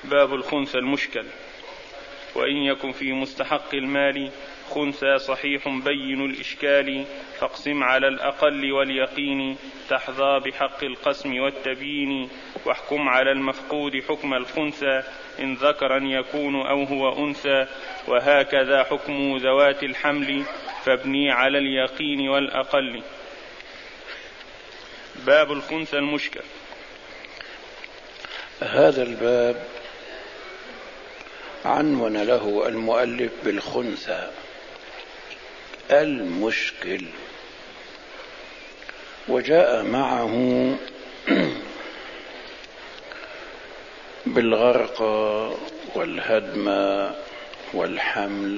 باب الخنثى المشكل. وإن يكن في مستحق المال خنثى صحيح بين الإشكال فاقسم على الأقل واليقين تحظى بحق القسم والتبيين واحكم على المفقود حكم الخنثى إن ذكرا يكون أو هو أنثى وهكذا حكم ذوات الحمل فابني على اليقين والأقل. باب الخنثى المشكل. هذا الباب عنون له المؤلف بالخنثى المشكل، وجاء معه بالغرق والهدم والحمل،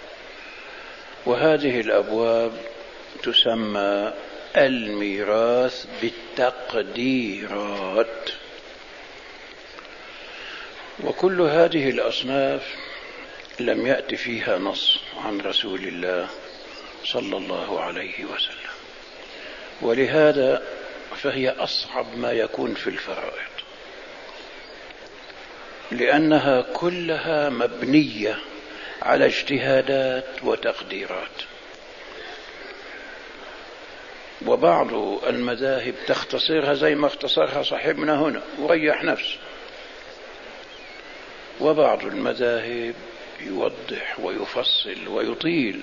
وهذه الأبواب تسمى الميراث بالتقديرات. وكل هذه الأصناف لم يأت فيها نص عن رسول الله صلى الله عليه وسلم، ولهذا فهي أصعب ما يكون في الفرائض، لأنها كلها مبنية على اجتهادات وتقديرات. وبعض المذاهب تختصرها زي ما اختصرها صاحبنا هنا وريح نفسه، وبعض المذاهب يوضح ويفصل ويطيل،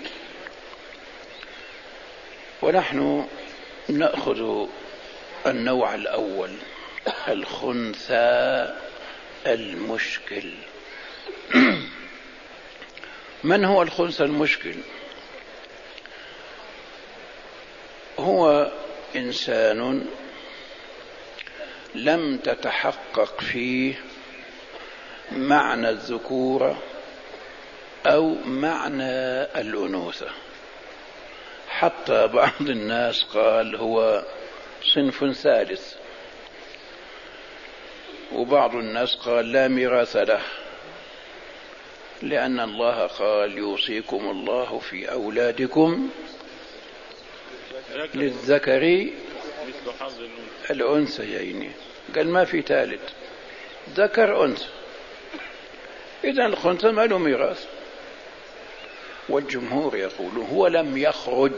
ونحن نأخذ النوع الأول الخنثى المشكل. من هو الخنثى المشكل؟ هو إنسان لم تتحقق فيه معنى الذكورة أو معنى الأنوثة، حتى بعض الناس قال هو صنف ثالث، وبعض الناس قال لا ميراث له، لأن الله قال يوصيكم الله في أولادكم للذكر الأنثيين، قال ما في ثالث، ذكر أنثى، إذن الخنثى ما له ميراث. والجمهور يقول هو لم يخرج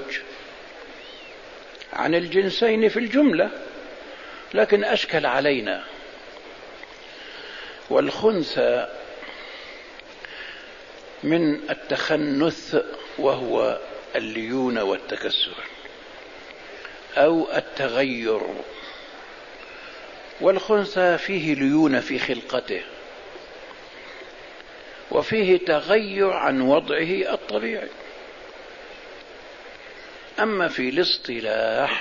عن الجنسين في الجملة، لكن أشكل علينا. والخنثى من التخنث، وهو الليونة والتكسر أو التغير، والخنثى فيه ليونة في خلقته، وفيه تغير عن وضعه الطبيعي. أما في الاصطلاح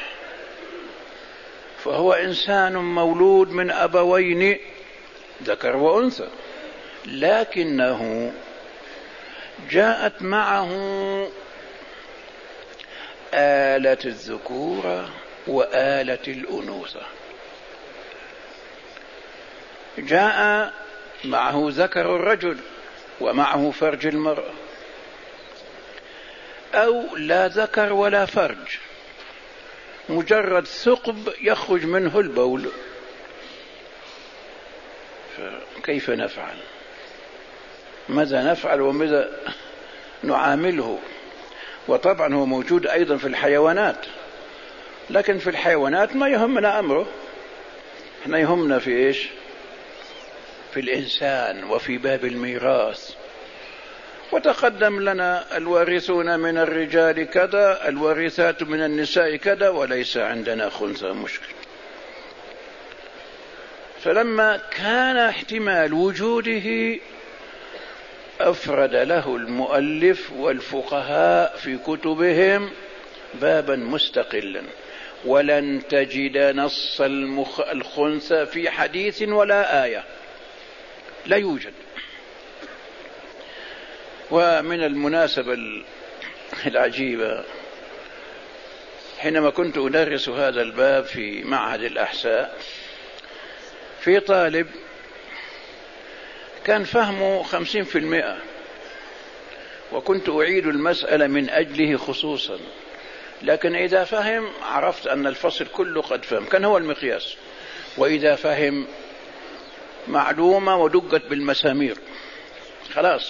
فهو إنسان مولود من أبوين ذكر وأنثى، لكنه جاءت معه آلة الذكورة وآلة الأنوثة، جاء معه ذكر الرجل ومعه فرج المرأة، أو لا ذكر ولا فرج، مجرد ثقب يخرج منه البول، فكيف نفعل؟ ماذا نفعل وماذا نعامله؟ وطبعا هو موجود أيضا في الحيوانات، لكن في الحيوانات ما يهمنا أمره، احنا يهمنا في إيش؟ في الإنسان وفي باب الميراث. وتقدم لنا الوارثون من الرجال كذا، الوارثات من النساء كذا، وليس عندنا خنثى مشكل. فلما كان احتمال وجوده أفرد له المؤلف والفقهاء في كتبهم بابا مستقلا، ولن تجد نص الخنثى في حديث ولا آية، لا يوجد. ومن المناسبة العجيبة، حينما كنت أدرس هذا الباب في معهد الأحساء، في طالب كان فهمه 50%، وكنت أعيد المسألة من أجله خصوصا، لكن إذا فهم عرفت أن الفصل كله قد فهم، كان هو المقياس. وإذا فهم معلومة ودقت بالمسامير خلاص.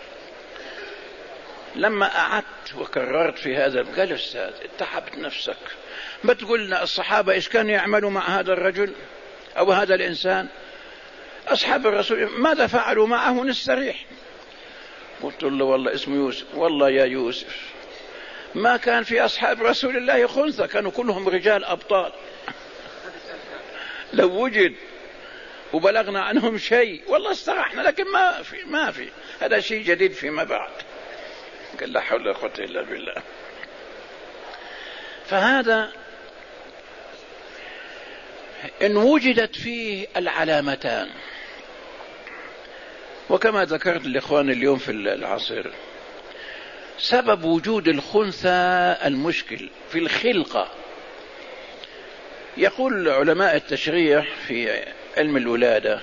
لما قعدت وكررت في هذا قال أستاذ اتعبت نفسك، ما تقولنا الصحابة إيش كانوا يعملوا مع هذا الرجل أو هذا الإنسان؟ أصحاب الرسول ماذا فعلوا معه نستريح. قلت له والله اسمه يوسف. والله يا يوسف ما كان في أصحاب رسول الله خنثى، كانوا كلهم رجال أبطال. لو وجد وبلغنا عنهم شيء والله استرحنا، لكن ما في هذا شيء جديد فيما بعد. قال لا حول ولا قوة إلا بالله. فهذا إن وجدت فيه العلامتان، وكما ذكرت الإخوان اليوم في العصر سبب وجود الخنثى المشكل في الخلقة. يقول علماء التشريح في علم الولادة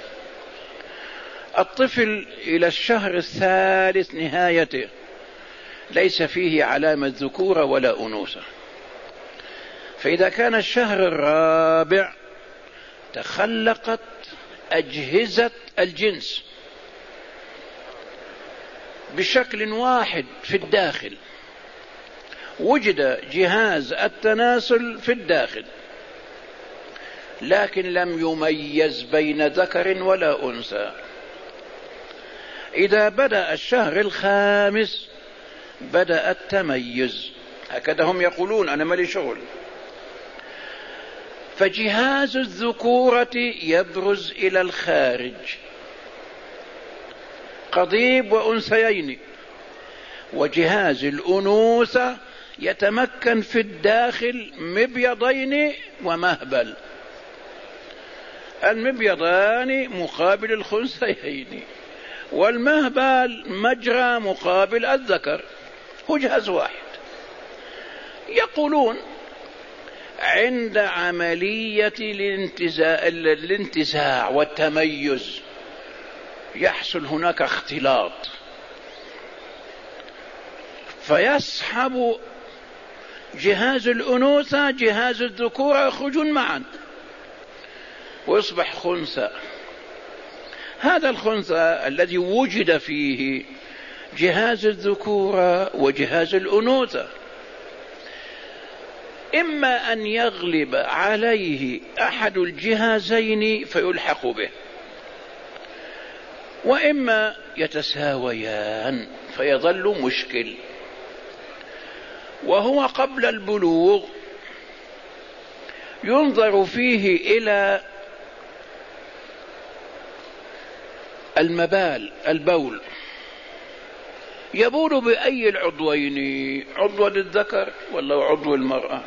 الطفل إلى الشهر الثالث نهايته ليس فيه علامة ذكورة ولا أنوثة، فإذا كان الشهر الرابع تخلقت أجهزة الجنس بشكل واحد في الداخل، وجد جهاز التناسل في الداخل لكن لم يميز بين ذكر ولا أنثى. إذا بدأ الشهر الخامس بدأ التميز، هكذا هم يقولون، أنا مالي شغل. فجهاز الذكورة يبرز إلى الخارج قضيب وأنثيين، وجهاز الأنوثة يتمكن في الداخل مبيضين ومهبل. المبيضان مقابل الخنثيين، والمهبل مجرى مقابل الذكر، هو جهاز واحد. يقولون عند عملية الانتزاع والتميز يحصل هناك اختلاط، فيسحب جهاز الأنوثة جهاز الذكورة يخرجون معا ويصبح خنثى. هذا الخنثى الذي وجد فيه جهاز الذكورة وجهاز الأنوثة إما أن يغلب عليه أحد الجهازين فيلحق به، وإما يتساويان فيظل مشكل. وهو قبل البلوغ ينظر فيه إلى البول يبول بأي العضوين، عضو للذكر ولا عضو المرأة؟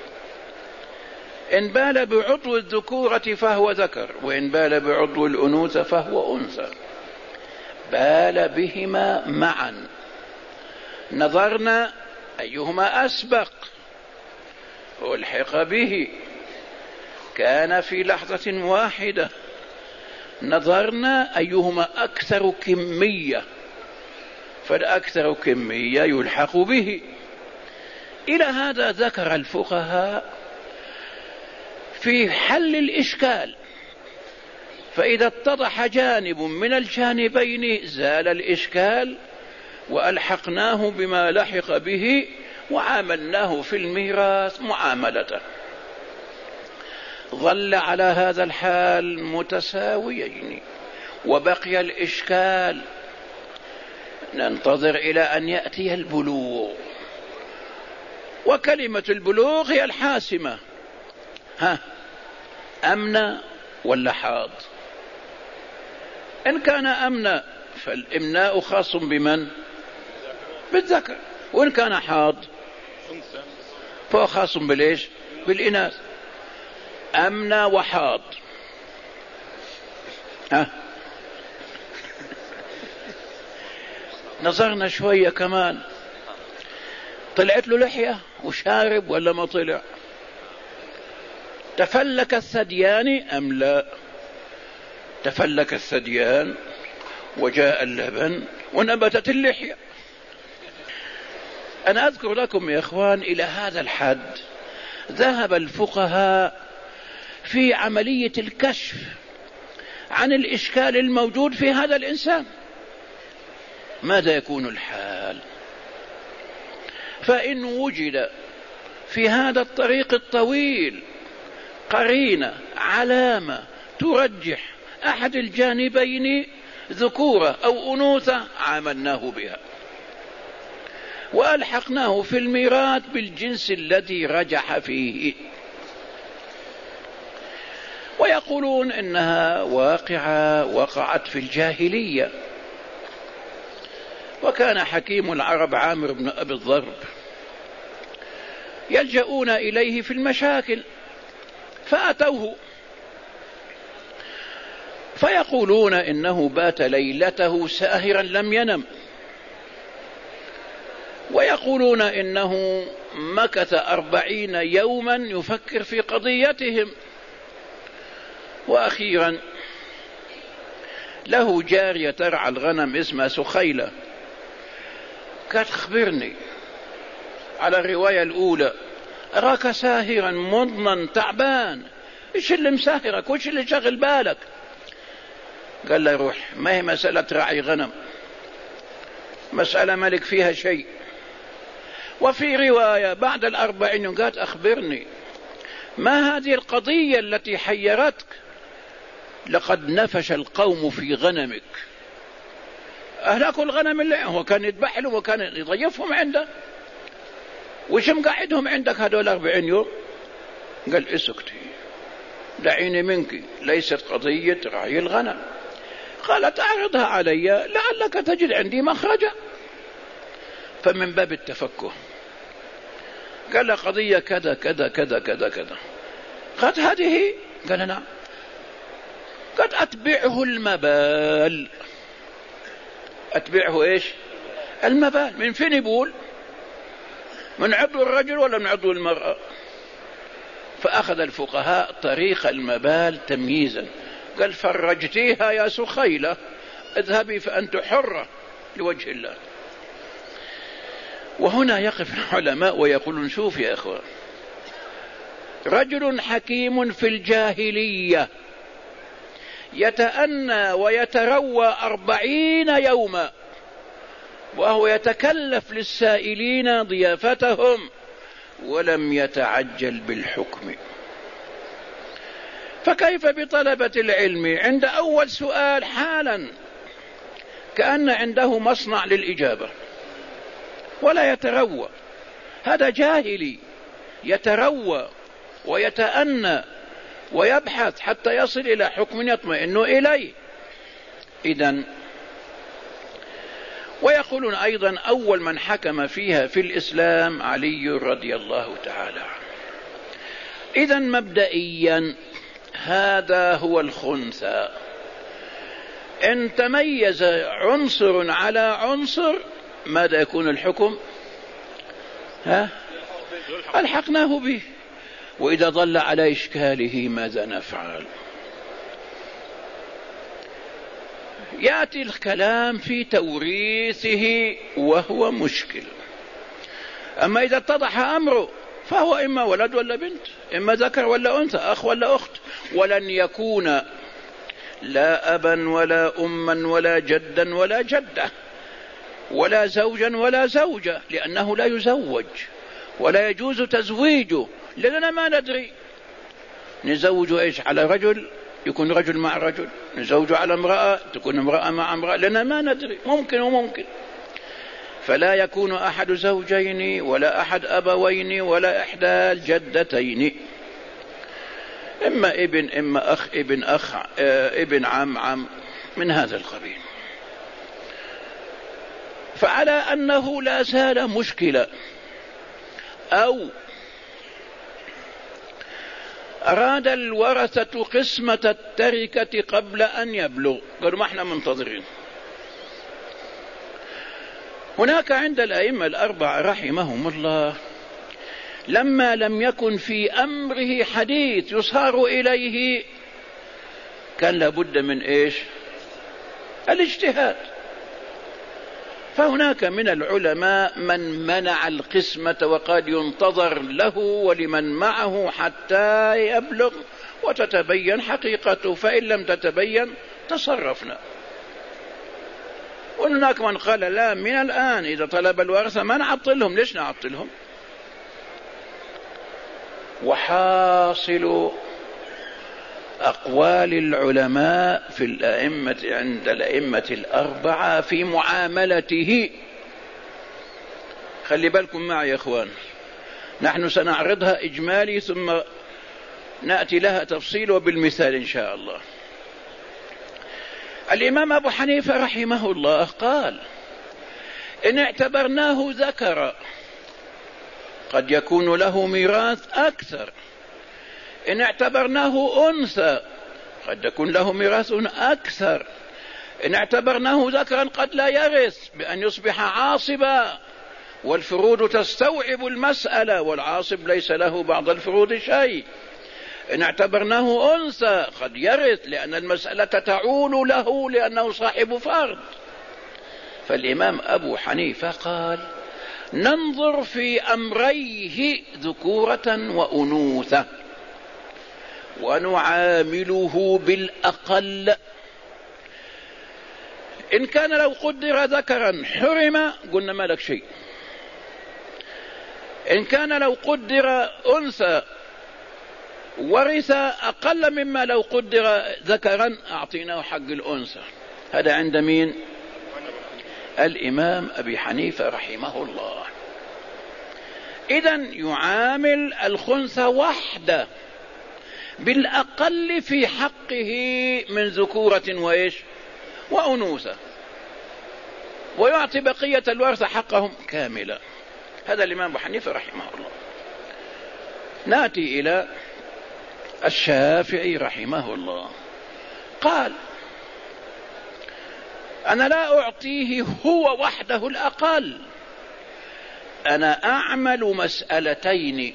إن بال بعضو الذكورة فهو ذكر، وإن بال بعضو الأنوثة فهو أنثى. بال بهما معا، نظرنا أيهما أسبق ألحق به، كان في لحظة واحدة، نظرنا أيهما أكثر كمية، فالأكثر كمية يلحق به. إلى هذا ذكر الفقهاء في حل الإشكال، فإذا اتضح جانب من الجانبين زال الإشكال وألحقناه بما لحق به وعاملناه في الميراث معاملته. ظل على هذا الحال متساويين وبقي الإشكال، ننتظر إلى أن يأتي البلوغ، وكلمة البلوغ هي الحاسمة. أمنى ولا حاض؟ إن كان أمنى فالإمناء خاص بمن؟ بالذكر، وإن كان حاض فهو خاص بالإيش؟ بالإناث. أمنى وحاض. نظرنا شوية كمان، طلعت له لحية وشارب ولا ما طلع؟ تفلك الثديان أم لا؟ تفلك الثديان وجاء اللبن ونبتت اللحية. أنا أذكر لكم يا إخوان إلى هذا الحد ذهب الفقهاء في عملية الكشف عن الإشكال الموجود في هذا الإنسان. ماذا يكون الحال؟ فإن وجد في هذا الطريق الطويل قرينة علامة ترجح أحد الجانبين ذكورة أو أنوثة عاملناه بها وألحقناه في الميراث بالجنس الذي رجح فيه. ويقولون إنها واقعة وقعت في الجاهلية. وكان حكيم العرب عامر بن أبي الضرب يلجؤون إليه في المشاكل، فأتوه فيقولون إنه بات ليلته ساهرا لم ينم، ويقولون إنه مكث 40 يوما يفكر في قضيتهم. وأخيرا له جارية ترعى الغنم اسمها سخيلة، قالت اخبرني على الرواية الأولى، أراك ساهرا مضنا تعبان، إيش اللي مساهرك وإيش اللي شغل بالك؟ قال له روح، ما هي مسألة رعي غنم، مسألة ملك فيها شيء. وفي رواية بعد 40 قالت أخبرني ما هذه القضية التي حيرتك؟ لقد نفش القوم في غنمك، أهلكوا الغنم اللي هو كان يذبح لهم وكان يضيفهم عنده، وش مقعدهم عندك هذول 40 يوم؟ قال اسكتي دعيني منك، ليست قضية رعي الغنم. قالت اعرضها علي لعلك تجد عندي مخرجا. فمن باب التفكه قال قضية كذا كذا كذا كذا كذا. قالت هذه؟ قال نعم. قد أتبعه المبال. أتبعه إيش؟ المبال. من فين يبول؟ من عضو الرجل ولا من عضو المرأة؟ فأخذ الفقهاء طريق المبال تمييزا، قال فرجتيها يا سخيلة، اذهبي فأنت حرة لوجه الله. وهنا يقف العلماء ويقولون شوف يا أخوة، رجل حكيم في الجاهلية يتأنى ويتروى 40 يوما وهو يتكلف للسائلين ضيافتهم ولم يتعجل بالحكم، فكيف بطلبة العلم عند أول سؤال حالا كأن عنده مصنع للإجابة ولا يتروى؟ هذا جاهلي يتروى ويتأنى ويبحث حتى يصل إلى حكم يطمئن إليه. إذن ويقولون أيضا أول من حكم فيها في الإسلام علي رضي الله تعالى عنه. إذن مبدئيا هذا هو الخنثى، إن تميز عنصر على عنصر ماذا يكون الحكم؟ ألحقناه به. وإذا ضل على إشكاله ماذا نفعل؟ يأتي الكلام في توريثه وهو مشكل. أما إذا اتضح أمره فهو إما ولد ولا بنت، إما ذكر ولا أنثى، أخ ولا أخت، ولن يكون لا أبا ولا أما ولا جدا ولا جدة ولا زوجا ولا زوجة، لأنه لا يزوج ولا يجوز تزويجه، لأننا ما ندري نزوج إيش على رجل يكون رجل مع رجل، نزوج على امرأة تكون امرأة مع امرأة، لأننا ما ندري، ممكن وممكن. فلا يكون أحد زوجين ولا أحد أبوين ولا إحدى الجدتين، إما ابن إما أخ ابن أخ ابن عم من هذا القبيل. فعلى أنه لا زال مشكلة، أو أراد الورثة قسمة التركة قبل أن يبلغ، قالوا ما احنا منتظرين. هناك عند الأئمة الأربعة رحمهم الله لما لم يكن في أمره حديث يصار إليه كان لابد من إيش؟ الاجتهاد. فهناك من العلماء من منع القسمة وقد ينتظر له ولمن معه حتى يبلغ وتتبين حقيقته، فإن لم تتبين تصرفنا. وهناك من قال لا، من الآن إذا طلب الورثة ما نعطلهم. ليش نعطلهم؟ وحاصل أقوال العلماء في الأئمة عند الأئمة الأربعة في معاملته، خلي بالكم معي يا إخوان، نحن سنعرضها إجمالي ثم نأتي لها تفصيل وبالمثال إن شاء الله. الإمام أبو حنيفة رحمه الله قال إن اعتبرناه ذكر قد يكون له ميراث أكثر، إن اعتبرناه أنثى قد يكون له ميراث أكثر، إن اعتبرناه ذكرا قد لا يرث بأن يصبح عاصبا، والفروض تستوعب المسألة والعاصب ليس له بعض الفروض شيء. إن اعتبرناه أنثى قد يرث لأن المسألة تعول له لأنه صاحب فرض. فالإمام أبو حنيفة قال ننظر في أمريه ذكورة وأنوثة ونعامله بالأقل. إن كان لو قدر ذكرا حرم قلنا ما لك شيء، إن كان لو قدر أنثى ورث أقل مما لو قدر ذكرا أعطيناه حق الأنثى. هذا عند مين؟ الإمام أبي حنيفة رحمه الله. إذن يعامل الخنثى وحده بالأقل في حقه من ذكورة وإيش وأنوثة، ويعطي بقية الورثة حقهم كاملا. هذا الإمام أبو حنيفة رحمه الله. نأتي إلى الشافعي رحمه الله، قال أنا لا أعطيه هو وحده الأقل، أنا أعمل مسألتين،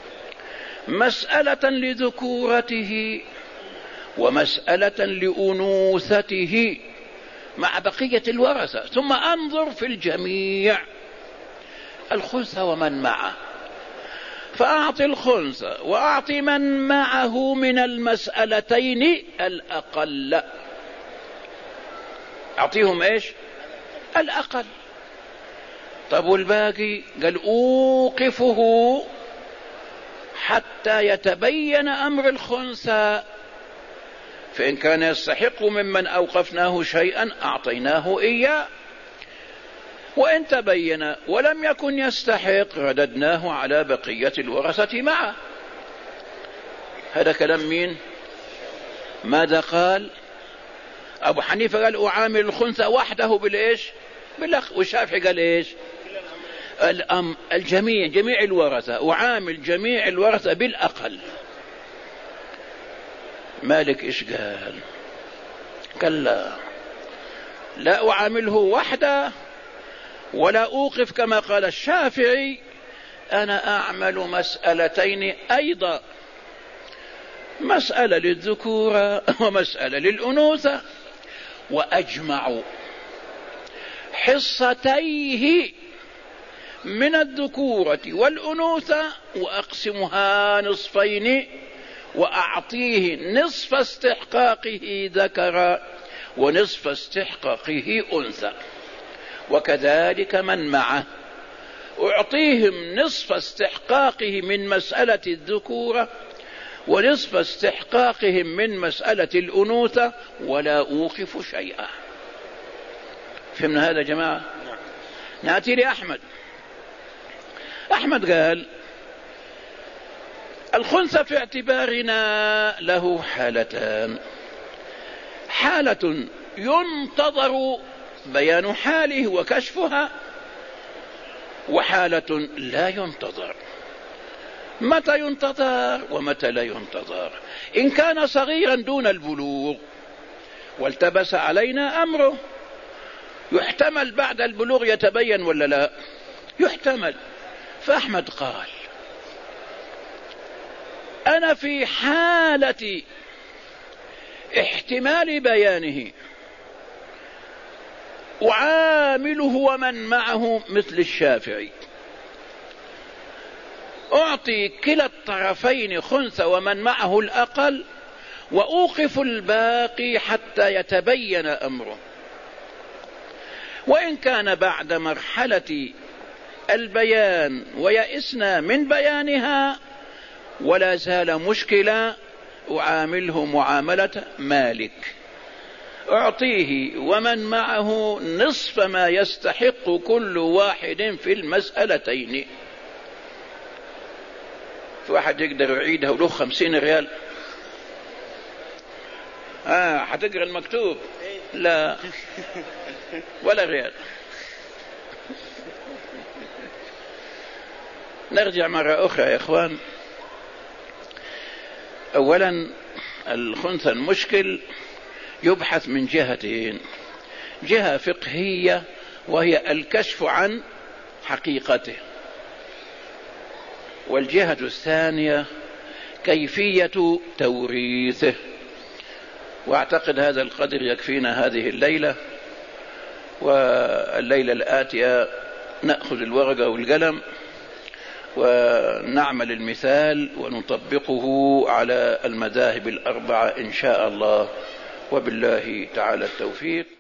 مسألة لذكورته ومسألة لأنوثته مع بقية الورثة، ثم أنظر في الجميع الخنثى ومن معه، فأعطي الخنثى وأعطي من معه من المسألتين الأقل. أعطيهم إيش؟ الأقل. طب والباقي؟ قال أوقفه حتى يتبين أمر الخنثى، فإن كان يستحق ممن أوقفناه شيئا أعطيناه إياه، وإن تبين ولم يكن يستحق رددناه على بقية الورثة معه. هذا كلام مين؟ ماذا قال أبو حنيفة؟ قال أعامل الخنثى وحده بالإيش؟ بالأخ. والشافعي قال إيش؟ الجميع، جميع الورثة، أعامل جميع الورثة بالأقل. مالك إيش قال؟ قال لا أعامله وحده ولا أوقف كما قال الشافعي، أنا أعمل مسألتين أيضا، مسألة للذكورة ومسألة للأنوثة، وأجمع حصتيه من الذكورة والأنوثة وأقسمها نصفين، وأعطيه نصف استحقاقه ذكرا ونصف استحقاقه أنثى، وكذلك من معه أعطيهم نصف استحقاقه من مسألة الذكورة ونصف استحقاقهم من مسألة الأنوثة ولا أوقف شيئا. فهمنا هذا يا جماعة؟ نأتي لأحمد. أحمد قال الخنثى في اعتبارنا له حالتان، حالة ينتظر بيان حاله وكشفها، وحالة لا ينتظر. متى ينتظر ومتى لا ينتظر؟ إن كان صغيرا دون البلوغ والتبس علينا أمره، يحتمل بعد البلوغ يتبين ولا لا؟ يحتمل. فأحمد قال أنا في حالة احتمال بيانه أعامله ومن معه مثل الشافعي، أعطي كلا الطرفين خنثى ومن معه الأقل، وأوقف الباقي حتى يتبين أمره. وإن كان بعد مرحلة البيان ويئسنا من بيانها ولا زال مشكلة، أعامله معاملة مالك، أعطيه ومن معه نصف ما يستحق كل واحد في المسألتين. في واحد يقدر يعيدها وله 50 ريال، هتقرأ المكتوب؟ لا ولا ريال. نرجع مرة أخرى يا إخوان. أولا الخنثى المشكل يبحث من جهتين: جهة فقهية وهي الكشف عن حقيقته، والجهة الثانية كيفية توريثه. واعتقد هذا القدر يكفينا هذه الليلة، والليلة الآتية نأخذ الورقة والقلم ونعمل المثال ونطبقه على المذاهب الأربعة إن شاء الله، وبالله تعالى التوفيق.